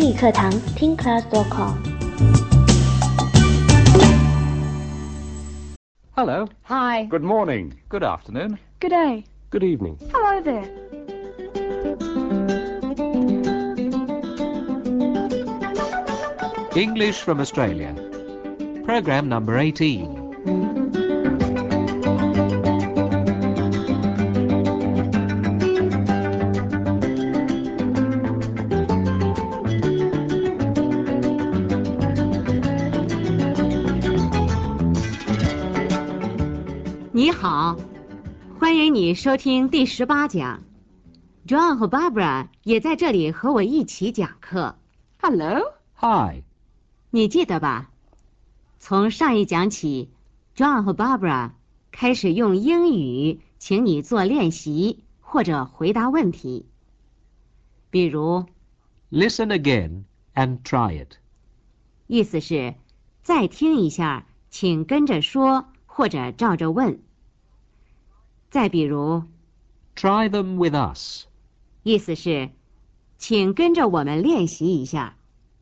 英语课堂听 class.com。 Hello. Hi. Good morning. Good afternoon. Good day. Good evening. Hello there. English from Australia. Program number 18. "你好，欢迎你收听第18讲。John 和 Barbara 也在这里和我一起讲课。 Hello. Hi. 你记得吧？从上一讲起 ，John 和 Barbara 开始用英语请你做练习或者回答问题。比如 Listen again and try it. 意思是再听一下，请跟着说或者照着问。再比如 Try them with us. 意思是请跟着我们练习一下。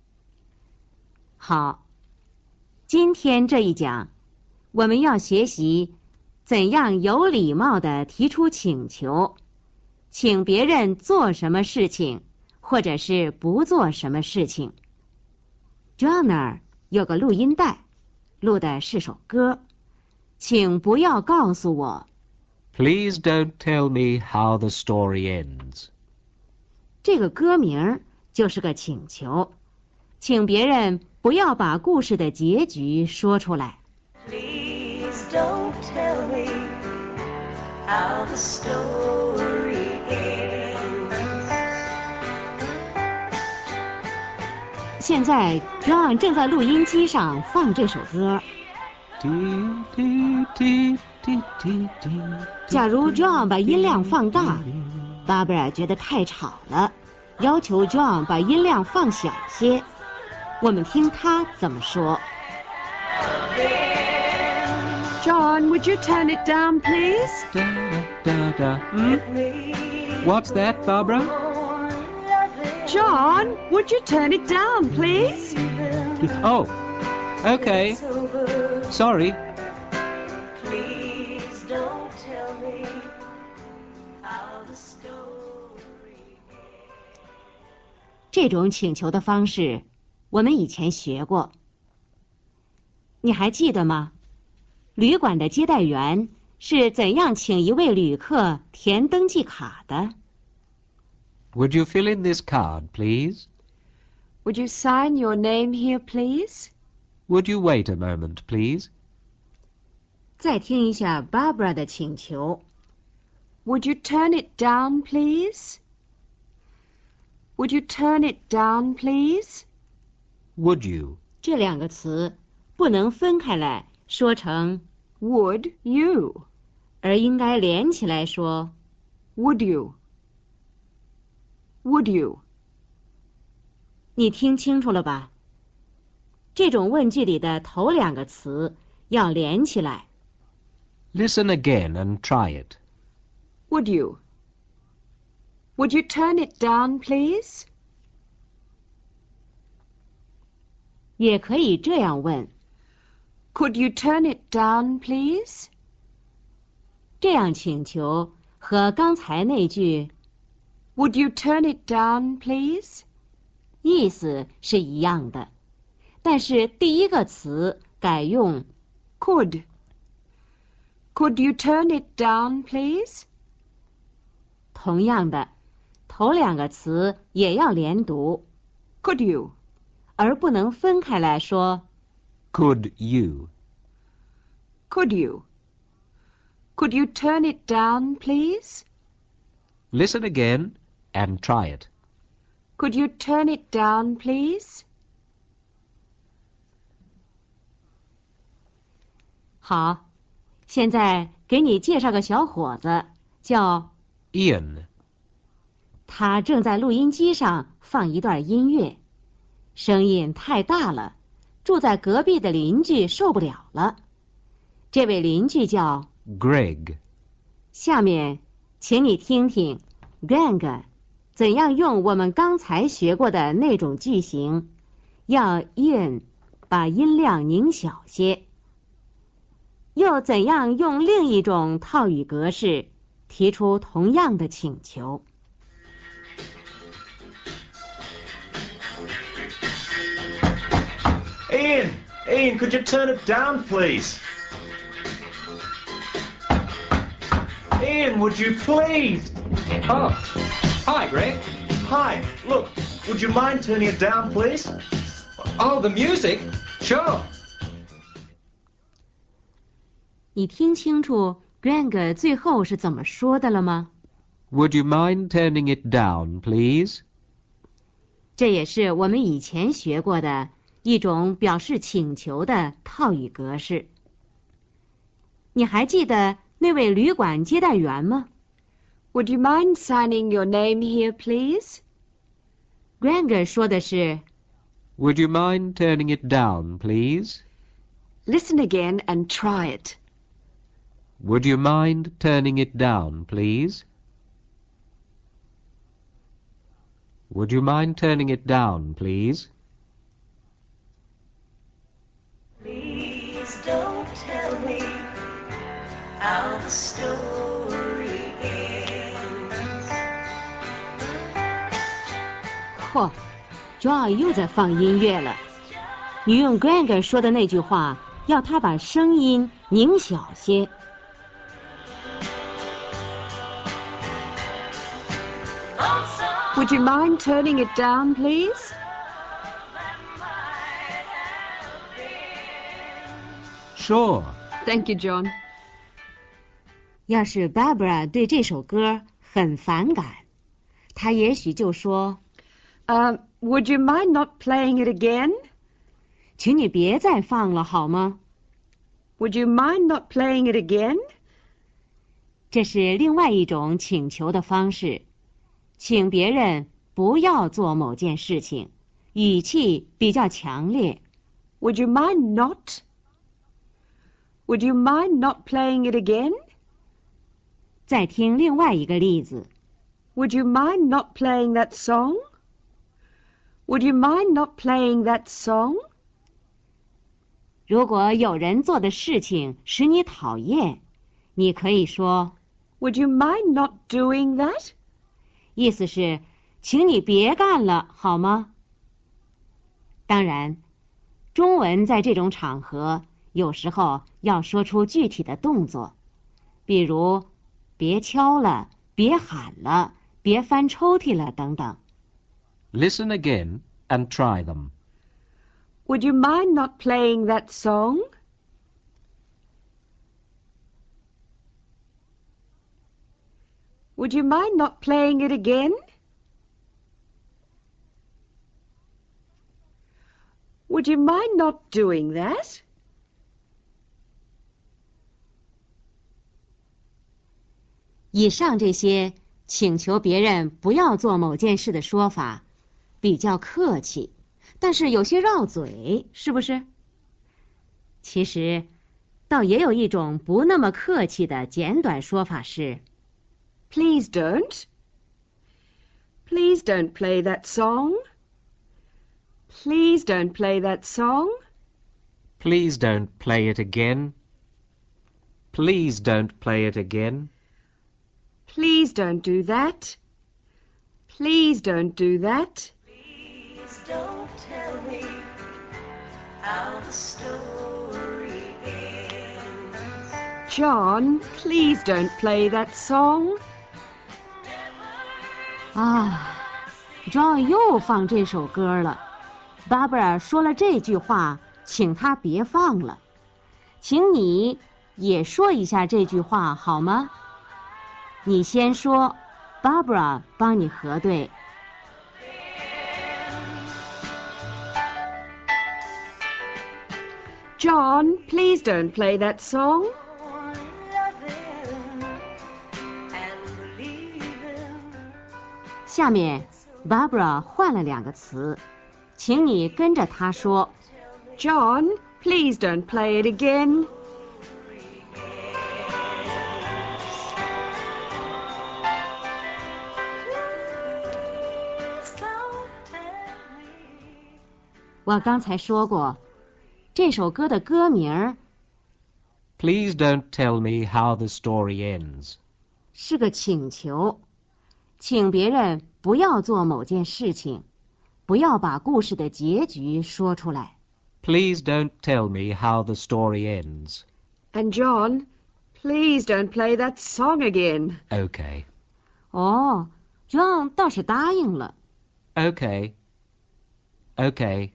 好，今天这一讲我们要学习怎样有礼貌地提出请求，请别人做什么事情或者是不做什么事情。John 那儿有个录音带，录的是首歌，请不要告诉我。 Please don't tell me how the story ends. 这个歌名就是个请求，请别人不要把故事的结局说出来。 Please don't tell me how the story ends. 现在 John 正在录音机上放这首歌。假如 John 把音量放大， Barbara 觉得太吵了，要求 John 把音量放小些。我们听他怎么说。 John, would you turn it down, please? What's that, Barbara? John, would you turn it down, please? Oh, okay. Sorry. Please don't tell me how the story ends. 这种请求的方式，我们以前学过。你还记得吗？旅馆的接待员是怎样请一位旅客填登记卡的？ Would you fill in this card, please? Would you sign your name here, please? Would you wait a moment, please? 再听一下 Barbara 的请求。 Would you turn it down, please? Would you turn it down, please? Would you? 这两个词不能分开来说成 Would you? 而应该连起来说。 Would you? Would you? 你听清楚了吧？这种问句里的头两个词要连起来。 Listen again and try it. Would you? Would you turn it down, please? 也可以这样问。 Could you turn it down, please? 这样请求和刚才那句 Would you turn it down, please? 意思是一样的，但是第一个词改用 Could. Could you turn it down, please? 同样的，头两个词也要连读， Could you? 而不能分开来说。 Could you? Could you? Could you turn it down, please? Listen again and try it. Could you turn it down, please? 好，现在给你介绍个小伙子，叫 Ian. 他正在录音机上放一段音乐，声音太大了，住在隔壁的邻居受不了了。这位邻居叫 Greg. 下面，请你听听 Greg 怎样用我们刚才学过的那种句型，要 in 把音量拧小些，又怎样用另一种套语格式提出同样的请求。 Ian, could you turn it down, please? Ian, would you please? Oh, hi, Greg. Hi, look, would you mind turning it down, please? Oh, the music? Sure. 你听清楚 Greg 最后是怎么说的了吗？ Would you mind turning it down, please? 这也是我们以前学过的一种表示请求的套语格式。你还记得那位旅馆接待员吗？ Would you mind signing your name here, please? Greg 说的是 Would you mind turning it down, please? Listen again and try it. Would you mind turning it down, please? Would you mind turning it down, please? Please don't tell me how the story ends. 嚯 Joy 又在放音乐了。你用 Greg 说的那句话，要他把声音拧小些。 Would you mind turning it down, please? Sure. Thank you, John. 要是 Barbara 对这首歌很反感，她也许就说 Would you mind not playing it again? 请你别再放了好吗？ Would you mind not playing it again? 这是另外一种请求的方式，请别人不要做某件事情，语气比较强烈。 Would you mind not? Would you mind not playing it again? 再听另外一个例子 Would you mind not playing that song? Would you mind not playing that song? 如果有人做的事情使你讨厌，你可以说 Would you mind not doing that? 意思是请你别干了好吗？当然，中文在这种场合有时候要说出具体的动作，比如别敲了，别喊了，别翻抽屉了等等。 Listen again and try them. Would you mind not playing that song? Would you mind not playing it again? Would you mind not doing that? 以上这些请求别人不要做某件事的说法，比较客气，但是有些绕嘴，是不是？其实，倒也有一种不那么客气的简短说法是 Please don't. Please don't play that song. Please don't play that song. Please don't play it again. Please don't play it again. Please don't do that. Please don't do that. Please don't tell me how the story ends. John, please don't play that song. 啊 ，John 又放这首歌了。Barbara 说了这句话，请他别放了。请你也说一下这句话好吗？你先说 ，Barbara 帮你核对。 John, please don't play that song. And believing. 下面 Barbara 换了两个词，请你跟着她说。 John, please don't play it again. 我刚才说过，这首歌的歌名 Please don't tell me how the story ends. 是个请求，请别人不要做某件事情，不要把故事的结局说出来。 Please don't tell me how the story ends. And John, please don't play that song again. Okay. 哦，John 倒是答应了。 Okay. Okay.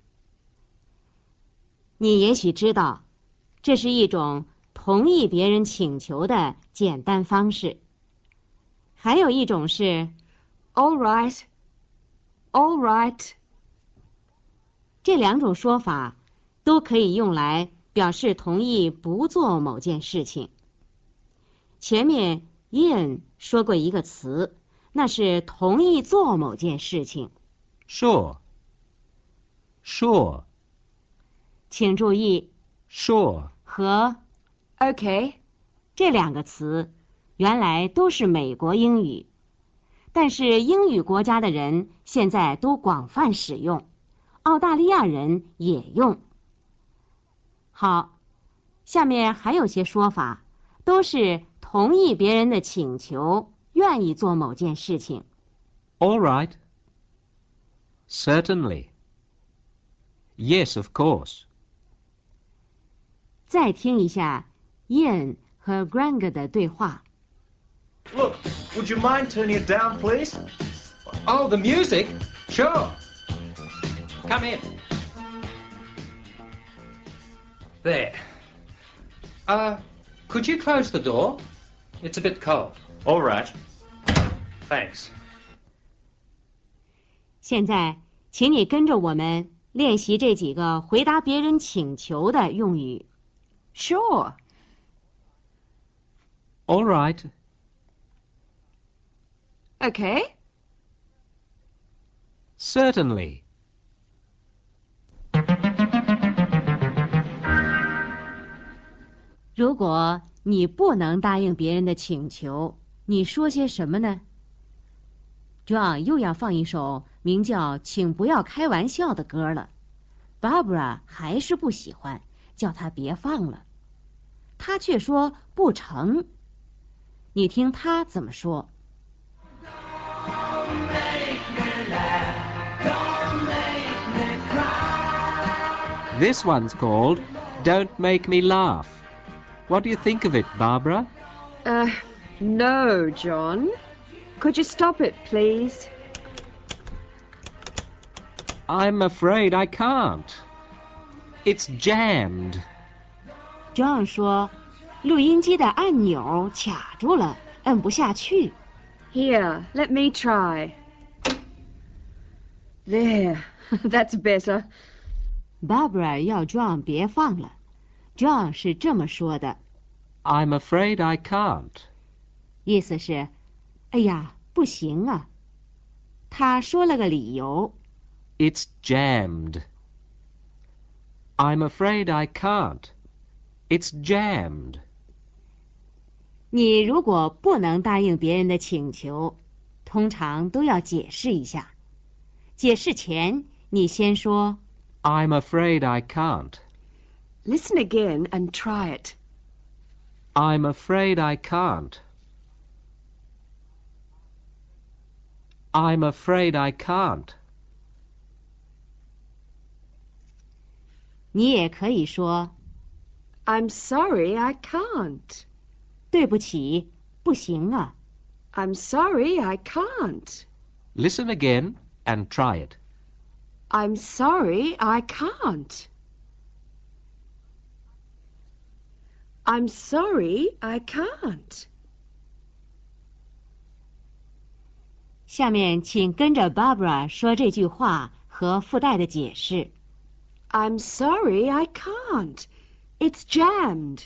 你也许知道，这是一种同意别人请求的简单方式。还有一种是 All right. All right. 这两种说法都可以用来表示同意不做某件事情。前面 Ian 说过一个词，那是同意做某件事情。 Sure. Sure. 请注意 Sure. 和 Okay. 这两个词原来都是美国英语，但是英语国家的人现在都广泛使用，澳大利亚人也用。好，下面还有些说法，都是同意别人的请求，愿意做某件事情。 All right. Certainly. Yes, of course. 再听一下 Ian 和 Greg 的对话。 Look, would you mind turning it down, please? Oh, the music? Sure. Come in. There. Could you close the door? It's a bit cold. All right. Thanks. 现在，请你跟着我们练习这几个回答别人请求的用语。 Sure. All right. Okay. Certainly. 如果你不能答应别人的请求，你说些什么呢？ John 又要放一首名叫《请不要开玩笑》的歌了。Barbara 还是不喜欢，叫他别放了。他却说不成。你听他怎么说？ This one's called Don't Make Me Laugh. What do you think of it, Barbara? No, John. Could you stop it, please? I'm afraid I can't. It's jammed. John 说，录音机的按钮卡住了，摁不下去。 Here, let me try. There. That's better. Barbara 要 John 别放了。John 是这么说的， I'm afraid I can't. 意思是，哎呀，不行啊。他说了个理由。 It's jammed. I'm afraid I can't. It's jammed. 你如果不能答应别人的请求，通常都要解释一下。解释前，你先说 I'm afraid I can't. Listen again and try it. I'm afraid I can't. I'm afraid I can't. 你也可以说 I'm sorry, I can't. 对不起，不行啊。 I'm sorry, I can't. Listen again and try it. I'm sorry, I can't. I'm sorry, I can't. 下面请跟着 Barbara 说这句话和附带的解释。 I'm sorry, I can't. It's jammed.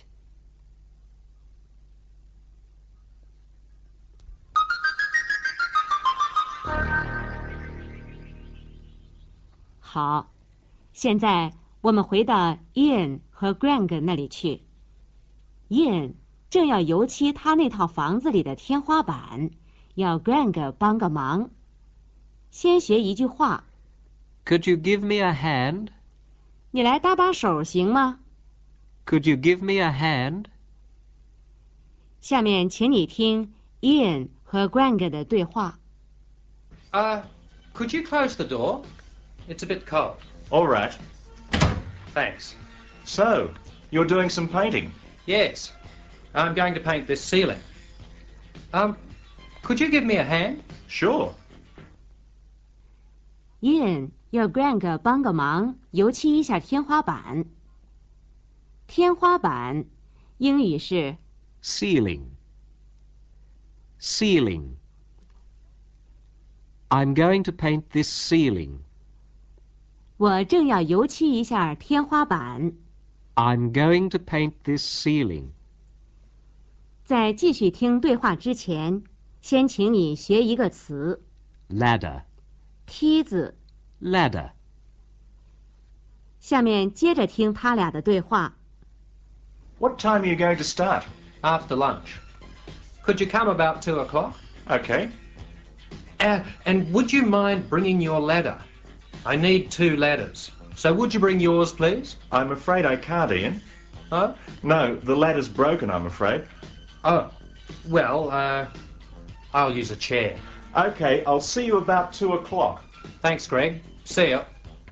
好，现在我们回到 Ian 和 Greg 那里去。Ian 正要油漆他那套房子里的天花板，要 Greg 帮个忙。先学一句话。 Could you give me a hand? 你来搭把手行吗？ Could you give me a hand? 下面请你听 Ian 和 Greg 的对话。 Could you close the door? It's a bit cold. All right. Thanks. So, you're doing some painting? Yes. I'm going to paint this ceiling. Could you give me a hand? Sure. Ian 要 Greg 帮个忙，油漆一下天花板。天花板，英语是 Ceiling. Ceiling. I'm going to paint this ceiling. 我正要油漆一下天花板。 I'm going to paint this ceiling. 在继续听对话之前，先请你学一个词 Ladder. 梯子。 Ladder. 下面接着听他俩的对话。 What time are you going to start? After lunch. Could you come about 2 o'clock? Okay. And would you mind bringing your ladder? I need 2 ladders. So would you bring yours, please? I'm afraid I can't, Ian. Huh? No, the ladder's broken, I'm afraid. Oh, well, I'll use a chair. Okay, I'll see you about 2 o'clock. Thanks, Greg. See ya.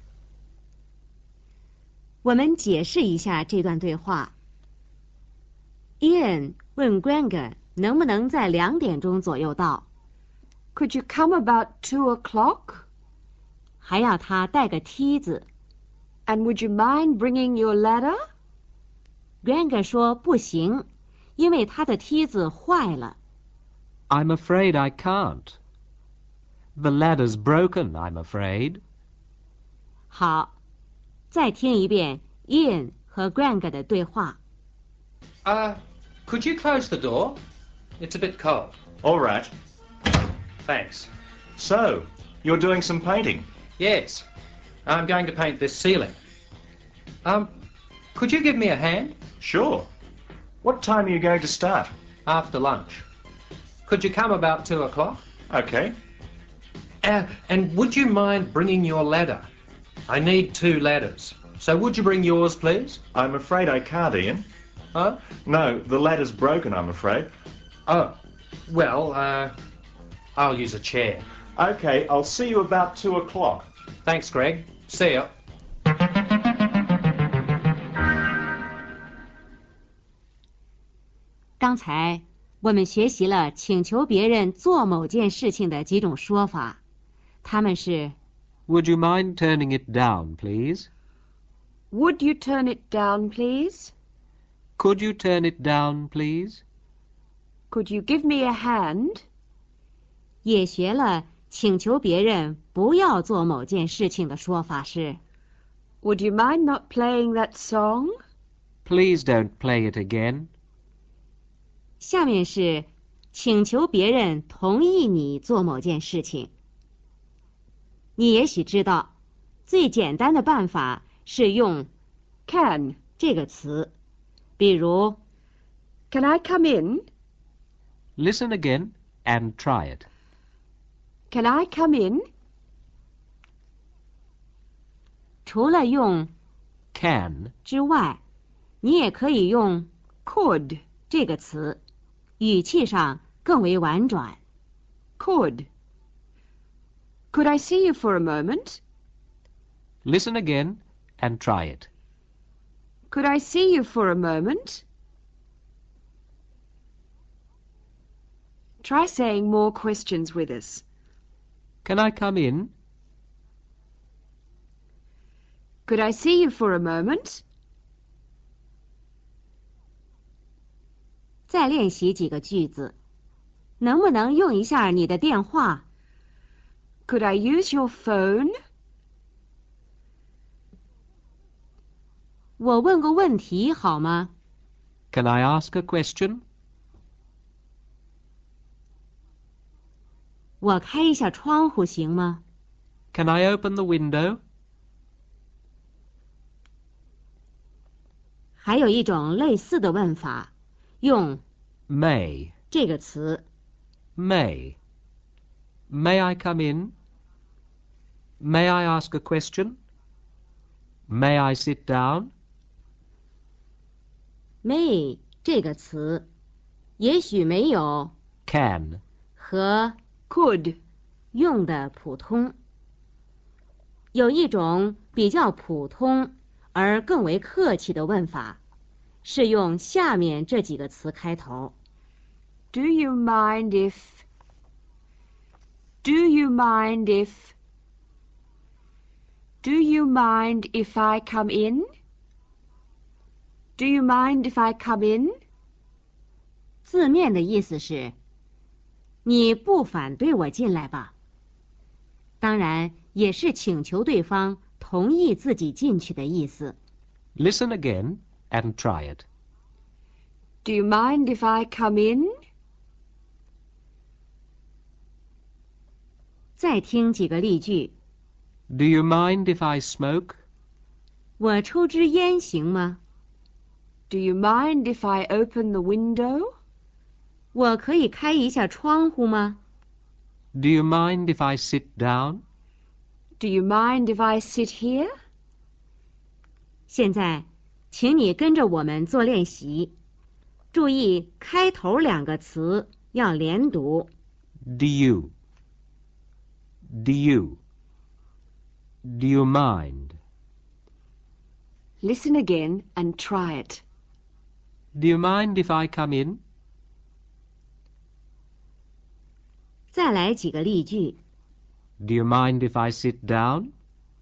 我们解释一下这段对话。Ian 问 Greg 能不能在2点钟左右到， Could you come about 2 o'clock? 还要他带个梯子。 And would you mind bringing your ladder? Greg 说不行，因为他的梯子坏了。 I'm afraid I can't. The ladder's broken, I'm afraid. 好，再听一遍 Ian 和 Greg 的对话。 Could you close the door? It's a bit cold. All right. Thanks. So, you're doing some painting? Yes. I'm going to paint this ceiling. Could you give me a hand? Sure. What time are you going to start? After lunch. Could you come about 2 o'clock? Okay. And would you mind bringing your ladder? I need 2 ladders. So would you bring yours, please? I'm afraid I can't, Ian. Huh? No, the ladder's broken, I'm afraid. Oh, well, I'll use a chair. Okay, I'll see you about 2 o'clock. Thanks, Greg. See ya. 刚才我们学习了请求别人做某件事情的几种说法，他们是 Would you mind turning it down, please? Would you turn it down, please? Could you turn it down, please? Could you give me a hand? 也学了请求别人不要做某件事情的说法是 Would you mind not playing that song? Please don't play it again. 下面是请求别人同意你做某件事情。你也许知道，最简单的办法是用 Can. 这个词，比如 Can I come in? Listen again and try it. Can I come in? 除了用 Can, 之外，你也可以用 Could. 这个词，语气上更为婉转。 Could. Could I see you for a moment? listen again and try it. Could I see you for a moment? Try saying more questions with us. Can I come in? Could I see you for a moment? 再练习几个句子，能不能用一下你的电话？ Could I use your phone? 我问个问题好吗？ Can I ask a question? 我开一下窗户行吗？ Can I open the window? 还有一种类似的问法，用 May. 这个词。 May. May I come in? May I ask a question? May I sit down? May 这个词，也许没有 Can. 和 Could. 用的普通。有一种比较普通而更为客气的问法，是用下面这几个词开头。 Do you mind if? Do you mind if? Do you mind if I come in? Do you mind if I come in? 字面的意思是，你不反对我进来吧？当然，也是请求对方同意自己进去的意思。 Listen again and try it. Do you mind if I come in? 再听几个例句。 Do you mind if I smoke? 我抽支烟行吗？ Do you mind if I open the window? 我可以开一下窗户吗？ Do you mind if I sit down? Do you mind if I sit here? 现在，请你跟着我们做练习，注意开头两个词要连读。 Do you? Do you? Do you mind? Listen again and try it. Do you mind if I come in? 再来几个例句。 Do you mind if I sit down?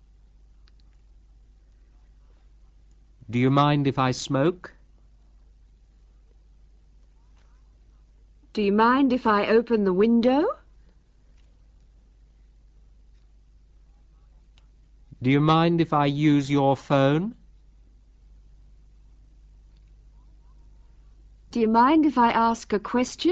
Do you mind if I smoke? Do you mind if I open the window? Do you mind if I use your phone? Do you mind if I ask a question?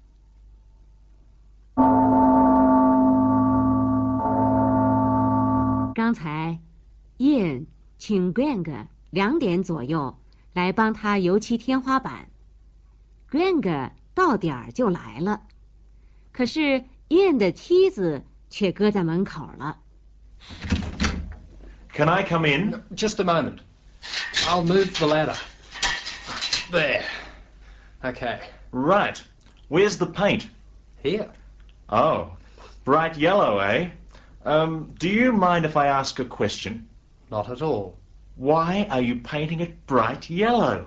刚才 Ian 请 Greg 2点左右来帮他油漆天花板。Greg 到点儿就来了，可是 Ian 的梯子却搁在门口了。 Can I come in? Just a moment. I'll move the ladder. There. Okay. Right. Where's the paint? Here. Oh, bright yellow, eh? Do you mind if I ask a question? Not at all. Why are you painting it bright yellow?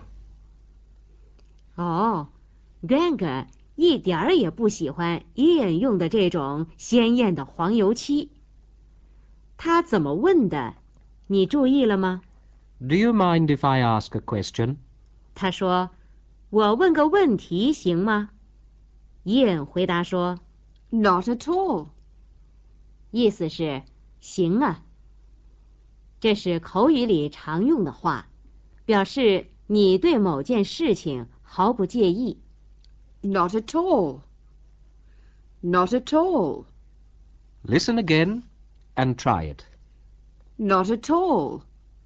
哦 ，Greg 一点儿也不喜欢 Ian 用的这种鲜艳的黄油漆。他怎么问的？你注意了吗？ Do you mind if I ask a question? 他说：“我问个问题行吗？” Ian 回答说 Not at all. 意思是行啊。这是口语里常用的话，表示你对某件事情毫不介意。 Not at all. Not at all. Listen again and try it. Not at all.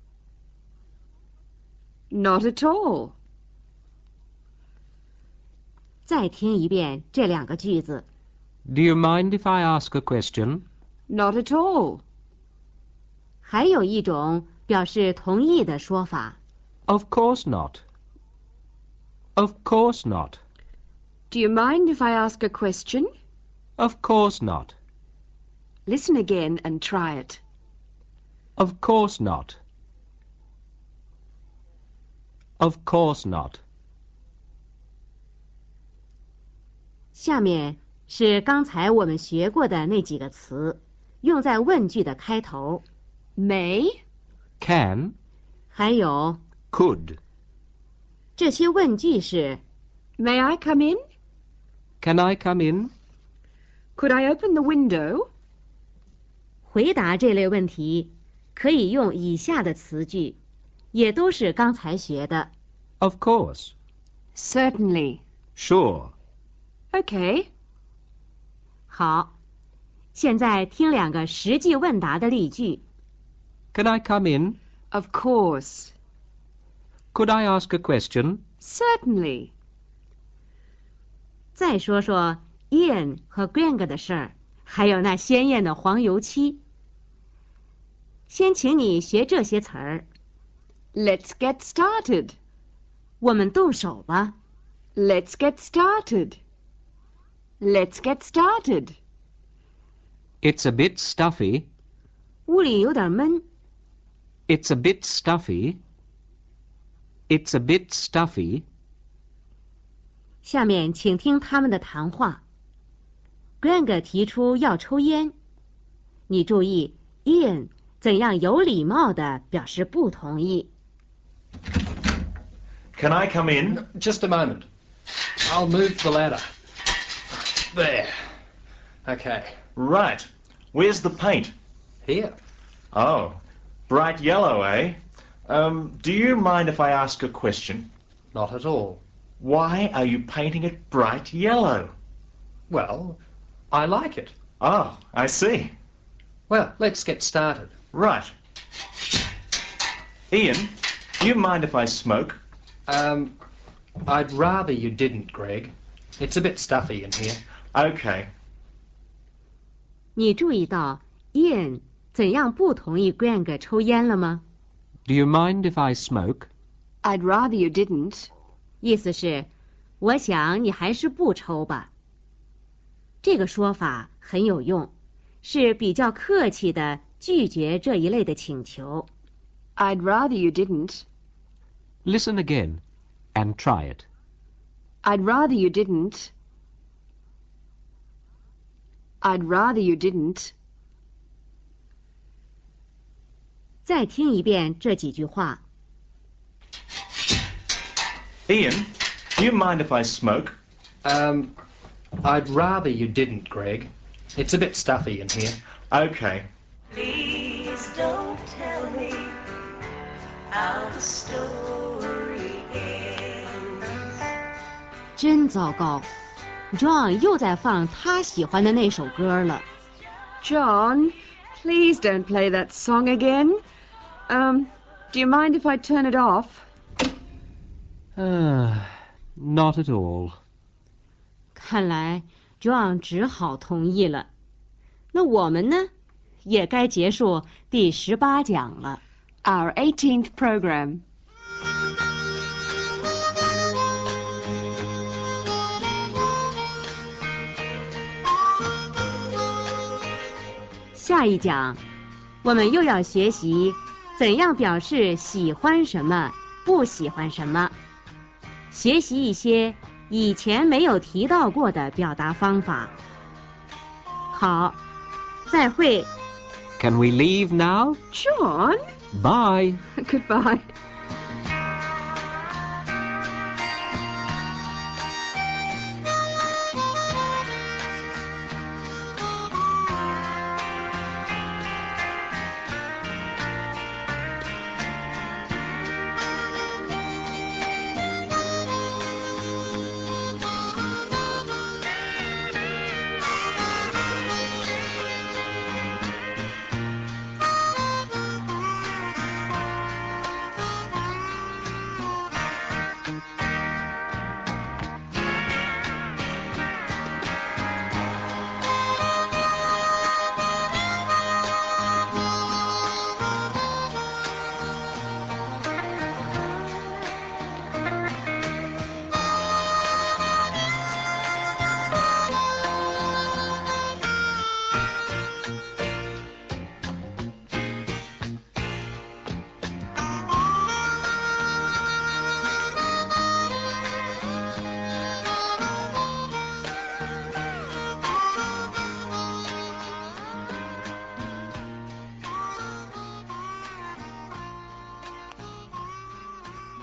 Not at all. 再听一遍这2个句子。 Do you mind if I ask a question? Not at all. 还有一种表示同意的说法。 Of course not. Of course not. Do you mind if I ask a question? Of course not. Listen again and try it. Of course not. Of course not. 下面是刚才我们学过的那几个词，用在问句的开头。May Can, 还有 could. 这些问句是 May I come in? Can I come in? Could I open the window? 回答这类问题，可以用以下的词句，也都是刚才学的。 Of course. Certainly. Sure. Okay. 好，现在听2个实际问答的例句。 Can I come in? Of course. Could I ask a question? Certainly. 再说说 Ian 和 Greg 的事儿，还有那鲜艳的黄油漆。先请你学这些词儿。 Let's get started. 我们动手吧。 Let's get started. Let's get started. It's a bit stuffy. 屋里有点闷。 It's a bit stuffy. It's a bit stuffy. 下面请听他们的谈话。Greg 提出要抽烟，你注意 Ian 怎样有礼貌地表示不同意。 Can I come in? Just a moment. I'll move the ladder. There. Okay. Right. Where's the paint? Here. Oh, bright yellow, eh? Do you mind if I ask a question? Not at all. Why are you painting it bright yellow? Well, I like it. Oh, I see. Well, let's get started. Right. Ian, do you mind if I smoke? I'd rather you didn't, Greg. It's a bit stuffy in here. Okay. 你注意到 Ian 怎样不同意 Greg 抽烟了吗？ Do you mind if I smoke? I'd rather you didn't. 意思是，我想你还是不抽吧。这个说法很有用，是比较客气的拒绝这一类的请求。 I'd rather you didn't. Listen again and try it. I'd rather you didn't. I'd rather you didn't. 再听一遍这几句话。 Ian, do you mind if I smoke? I'd rather you didn't, Greg. It's a bit stuffy in here. Okay. Please don't tell me how the story ends. 真糟糕 ，John 又在放他喜欢的那首歌了。 John, please don't play that song again. Do you mind if I turn it off? Not at all. 看来 John 只好同意了。那我们呢，也该结束第18讲了。 Our 18th program. 下一讲，我们又要学习怎样表示喜欢什么、不喜欢什么，学习一些以前没有提到过的表达方法。好，再会。 Can we leave now? John? Bye. Goodbye.